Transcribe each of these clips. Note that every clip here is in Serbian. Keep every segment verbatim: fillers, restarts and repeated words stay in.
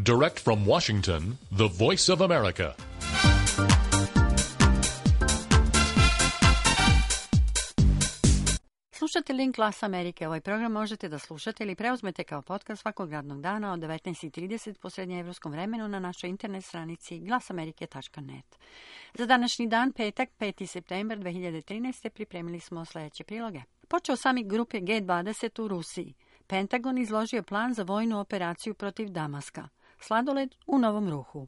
Direct from Washington, the Voice of America. Slušate Link Glas Amerike. Ovaj program možete da slušate ili preuzmete kao podcast svakog radnog dana od devetnaest i trideset po srednjeevropskom vremenu na našoj internet stranici glasamerike tačka net. Za današnji dan, petak, peti septembar dve hiljade trinaeste. pripremili smo sljedeće priloge. Počeo samit grupe G dvadeset u Rusiji. Pentagon izložio plan za vojnu operaciju protiv Damaska. Sladoled u novom ruhu.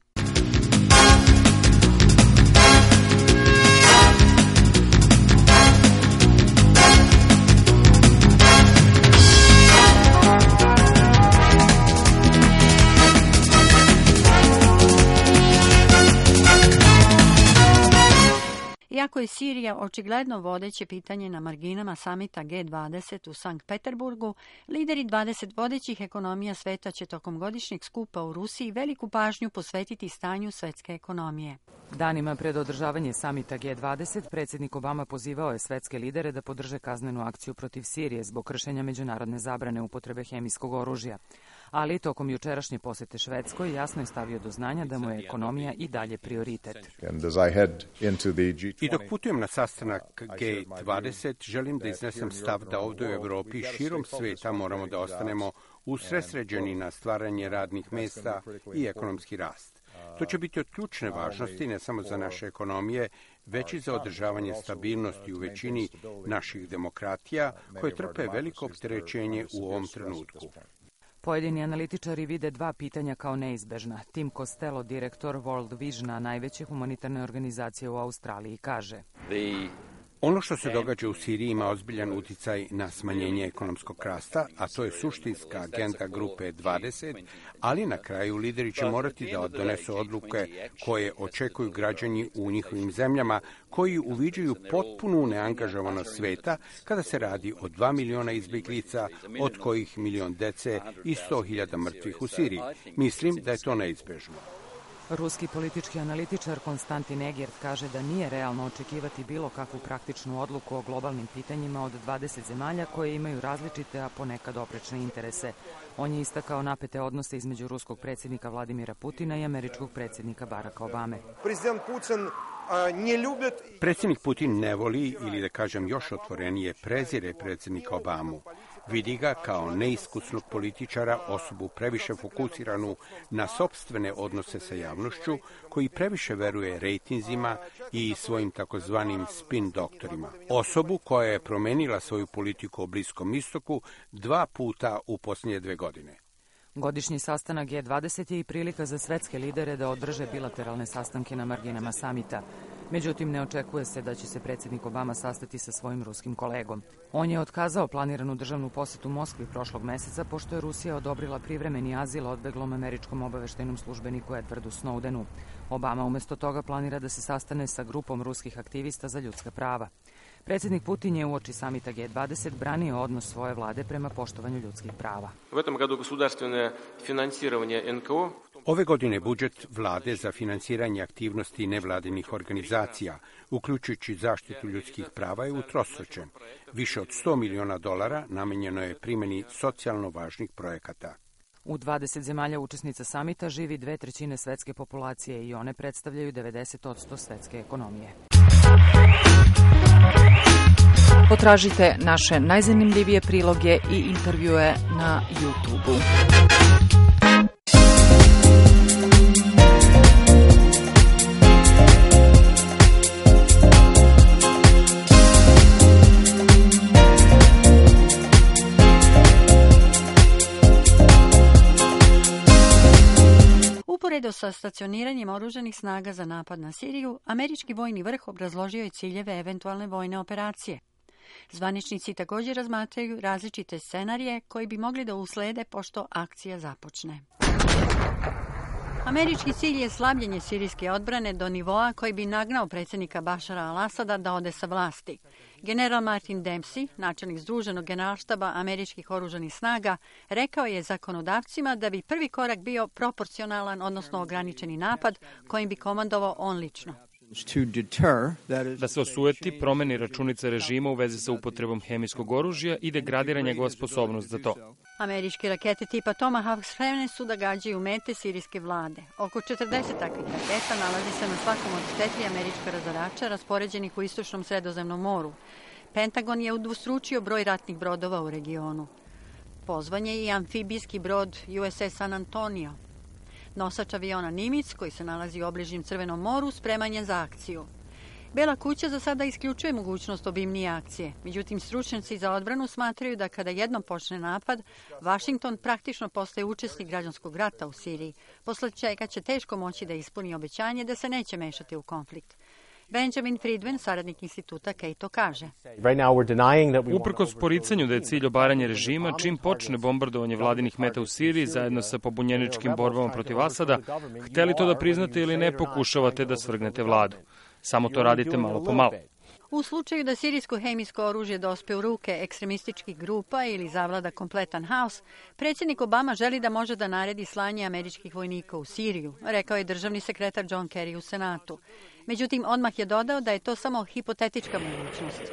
Iako je Sirija očigledno vodeće pitanje na marginama samita G dvadeset u Sankt Peterburgu, lideri dvadeset vodećih ekonomija sveta će tokom godišnjeg skupa u Rusiji veliku pažnju posvetiti stanju svetske ekonomije. Danima pred održavanje samita G dvadeset, predsjednik Obama pozivao je svetske lidere da podrže kaznenu akciju protiv Sirije zbog kršenja međunarodne zabrane upotrebe hemijskog oružja. Ali tokom jučerašnje posete Švedskoj jasno je stavio do znanja da mu je ekonomija i dalje prioritet. I dok putujem na sastanak G dvadeset, želim da iznesem stav da ovdje u Europi i širom svijeta moramo da ostanemo usredsređeni na stvaranje radnih mjesta i ekonomski rast. To će biti od ključne važnosti ne samo za naše ekonomije, već i za održavanje stabilnosti u većini naših demokratija koje trpe veliko opterećenje u ovom trenutku. Pojedini analitičari vide dva pitanja kao neizbežna. Tim Costello, direktor World Visiona, najveće humanitarne organizacije u Australiji, kaže: Ono što se događa u Siriji ima ozbiljan uticaj na smanjenje ekonomskog rasta, a to je suštinska agenda grupe dvadeset, ali na kraju lideri će morati da donesu odluke koje očekuju građani u njihovim zemljama, koji uviđaju potpunu neangažovanost sveta kada se radi o dva miliona izbjeglica, od kojih milion dece i sto hiljada mrtvih u Siriji. Mislim da je to neizbežno. Ruski politički analitičar Konstantin Egert kaže da nije realno očekivati bilo kakvu praktičnu odluku o globalnim pitanjima od dvadeset zemalja koje imaju različite, a ponekad oprečne interese. On je istakao napete odnose između ruskog predsjednika Vladimira Putina i američkog predsjednika Baracka Obame. Predsjednik Putin ne voli, ili da kažem još otvorenije, prezire predsjednika Obamu. Vidi ga kao neiskusnog političara, osobu previše fokusiranu na sopstvene odnose sa javnošću, koji previše veruje rejtinzima i svojim takozvanim spin doktorima. Osobu koja je promenila svoju politiku o Bliskom istoku dva puta u posljednje dve godine. Godišnji sastanak G dvadeset je i prilika za svetske lidere da održe bilateralne sastanke na marginama samita. Međutim, ne očekuje se da će se predsjednik Obama sastati sa svojim ruskim kolegom. On je otkazao planiranu državnu posjetu Moskvi prošlog meseca, pošto je Rusija odobrila privremeni azil odbeglom američkom obaveštajnom službeniku Edwardu Snowdenu. Obama umjesto toga planira da se sastane sa grupom ruskih aktivista za ljudska prava. Predsjednik Putin je uoči samita G dvadeset branio odnos svoje vlade prema poštovanju ljudskih prava. Ove godine budžet vlade za finansiranje aktivnosti nevladinih organizacija, uključujući zaštitu ljudskih prava, je utrostručen. Više od sto miliona dolara namenjeno je primjeni socijalno važnih projekata. U dvadeset zemalja učesnica samita živi dve trećine svetske populacije i one predstavljaju devedeset posto svetske ekonomije. Potražite naše najzanimljivije priloge i intervjue na YouTube-u. Uporedo sa stacioniranjem oružanih snaga za napad na Siriju, američki vojni vrh obrazložio je ciljeve eventualne vojne operacije. Zvaničnici također razmatraju različite scenarije koji bi mogli da uslede pošto akcija započne. Američki cilj je slabljenje sirijske odbrane do nivoa koji bi nagnao predsjednika Bašara al-Asada da ode sa vlasti. General Martin Dempsey, načelnik Združenog generalštaba američkih oružanih snaga, rekao je zakonodavcima da bi prvi korak bio proporcionalan, odnosno ograničeni napad kojim bi komandovao on lično. Da se osujeti, promeni računice režima u vezi sa upotrebom hemijskog oružja i degradira njegova sposobnost za to. Američke rakete tipa Tomahawk spremne su da gađaju mete sirijske vlade. Oko četrdeset takvih raketa nalazi se na svakom od četiri američka razarača raspoređenih u istočnom Sredozemnom moru. Pentagon je udvostručio broj ratnih brodova u regionu. Pozvan je i amfibijski brod U S S San Antonio. Nosač aviona Nimitz, koji se nalazi u obližnjem Crvenom moru, spreman je za akciju. Bela kuća za sada isključuje mogućnost obimnije akcije. Međutim, stručnjaci za odbranu smatraju da kada jednom počne napad, Vašington praktično postaje učesnik građanskog rata u Siriji, posle čega će teško moći da ispuni obećanje da se neće mešati u konflikt. Benjamin Friedman, saradnik instituta Cato, kaže: Uprkos poricanju da je cilj obaranje režima, čim počne bombardovanje vladinih meta u Siriji zajedno sa pobunjeničkim borbama protiv Asada, hteli to da priznate ili ne, pokušavate da svrgnete vladu. Samo to radite malo po malo. U slučaju da sirijsko hemijsko oružje dospe u ruke ekstremističkih grupa ili zavlada kompletan haos, predsjednik Obama želi da može da naredi slanje američkih vojnika u Siriju, rekao je državni sekretar John Kerry u Senatu. Međutim, odmah je dodao da je to samo hipotetička mogućnost.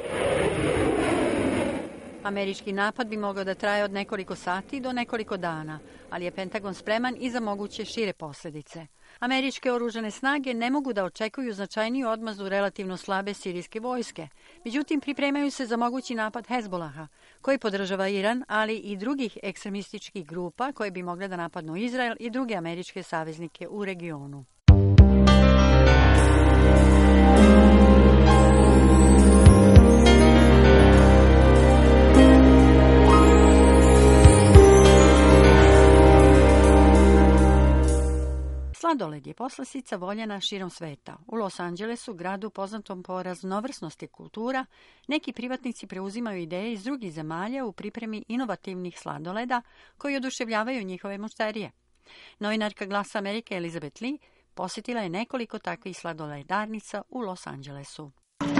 Američki napad bi mogao da traje od nekoliko sati do nekoliko dana, ali je Pentagon spreman i za moguće šire posljedice. Američke oružane snage ne mogu da očekuju značajniju odmazdu relativno slabe sirijske vojske. Međutim, pripremaju se za mogući napad Hezbolaha, koji podržava Iran, ali i drugih ekstremističkih grupa koje bi mogle da napadnu Izrael i druge američke saveznike u regionu. Sladoled je poslastica voljena širom sveta. U Los Angelesu, gradu poznatom po raznovrsnosti kultura, neki privatnici preuzimaju ideje iz drugih zemalja u pripremi inovativnih sladoleda koji oduševljavaju njihove mušterije. Novinarka Glasa Amerike Elizabeth Lee posjetila je nekoliko takvih sladoledarnica u Los Angelesu.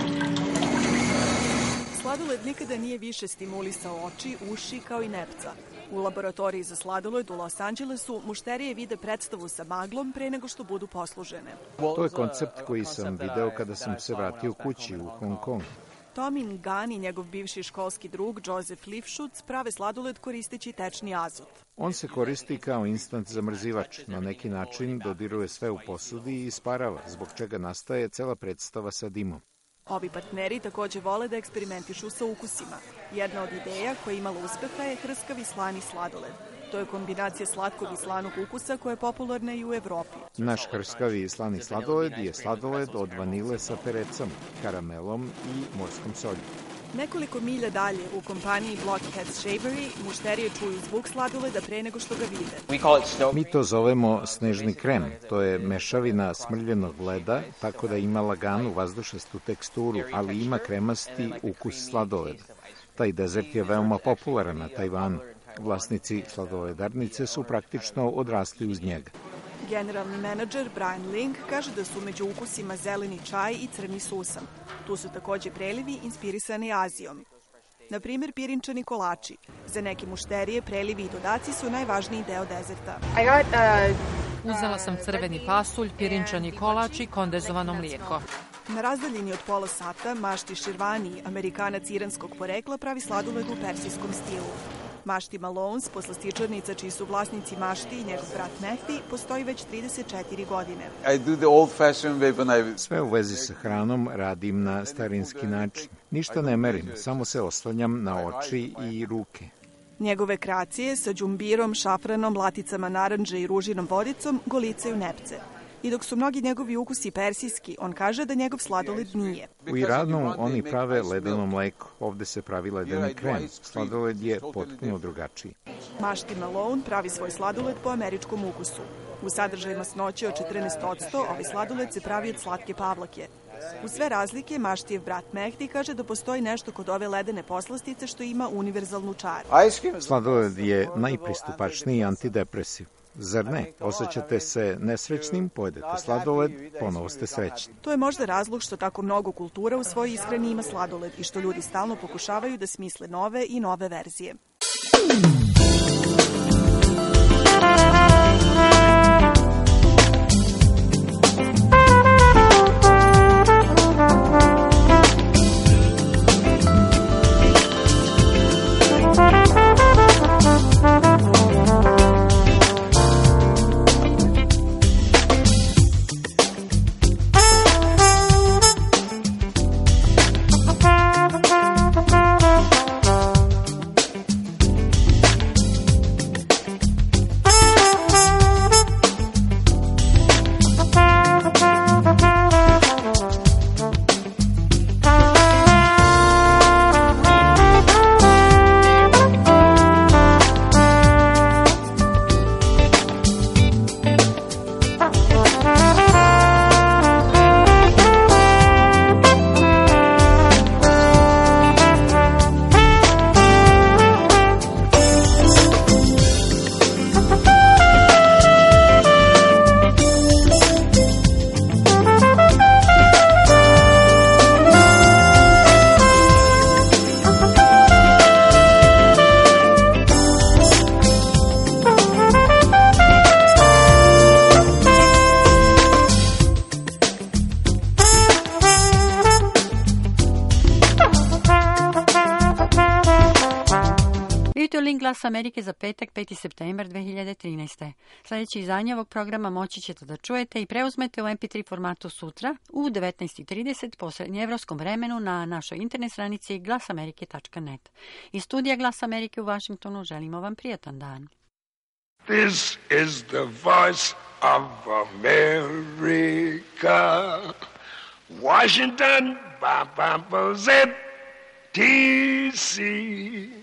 Sladoled nikada nije više stimulisao oči, uši kao i nepca. U laboratoriji za sladoled u Los Angelesu mušterije vide predstavu sa maglom pre nego što budu poslužene. To je koncept koji sam video kada sam se vratio kući u Hong Kong. Tomin Gunn i njegov bivši školski drug Joseph Lifshutz prave sladoled koristeći tečni azot. On se koristi kao instant zamrzivač. Na neki način dodiruje sve u posudi i isparava, zbog čega nastaje cela predstava sa dimom. Ovi partneri također vole da eksperimentišu sa ukusima. Jedna od ideja koja je imala uspeha je hrskavi slani sladoled. To je kombinacija slatkog i slanog ukusa koja je popularna i u Evropi. Naš hrskavi slani sladoled je sladoled od vanile sa perecom, karamelom i morskom solju. Nekoliko milja dalje u kompaniji Blockheads Shavery mušterije čuju zvuk sladoleda pre nego što ga vide. Mi to zovemo snežni krem. To je mešavina smrljenog leda, tako da ima laganu vazdušastu teksturu, ali ima kremasti ukus sladoleda. Taj dezert je veoma popularan na Tajvanu. Vlasnici sladoledarnice su praktično odrasli uz njega. Generalni menadžer Brian Link kaže da su među ukusima zeleni čaj i crni susam. Tu su također prelivi inspirisani Azijom. Na primjer, pirinčani kolači. Za neke mušterije prelivi i dodaci su najvažniji deo dezerta. Uzela sam crveni pasulj, pirinčani kolač i kondenzovano mlijeko. Na razdaljini od pola sata Mašti Širvani, Amerikanac iranskog porekla, pravi sladoled u persijskom stilu. Mašti Malones, poslastičarnica čiji su vlasnici Mašti i njegov brat Mehdi, postoji već trideset četiri godine. Sve u vezi sa hranom radim na starinski način. Ništa ne merim, samo se oslanjam na oči i ruke. Njegove kreacije sa đumbirom, šafranom, laticama naranđe i ružinom vodicom golicaju nepce. I dok su mnogi njegovi ukusi persijski, on kaže da njegov sladoled nije. U Iranu oni prave ledeno mleko. Ovde se pravi ledeni krem. Sladoled je potpuno drugačiji. Mašti Malone pravi svoj sladoled po američkom ukusu. U sadržaju masnoće od četrnaest posto ovaj sladoled se pravi od slatke pavlake. U sve razlike, Maštijev brat Mehdi kaže da postoji nešto kod ove ledene poslastice što ima univerzalnu čaru. Sladoled je najpristupačniji antidepresiv. Zar ne? Osjećate se nesrećnim, pojedete sladoled, ponovo ste srećni. To je možda razlog što tako mnogo kultura u svojoj ishrani ima sladoled i što ljudi stalno pokušavaju da smisle nove i nove verzije. We'll be right back. Audiolink Glas Amerike za petak, peti septembar dve hiljade trinaeste. Sljedeće izdanje ovog programa moći ćete da čujete i preuzmete u em pe tri formatu sutra u devetnaest i trideset po srednjeevropskom vremenu na našoj internet stranici glasamerike tačka net. Iz studija Glas Amerike u Vašingtonu želimo vam prijatan dan. This is the voice of America. Washington, ba ba ba Z T C.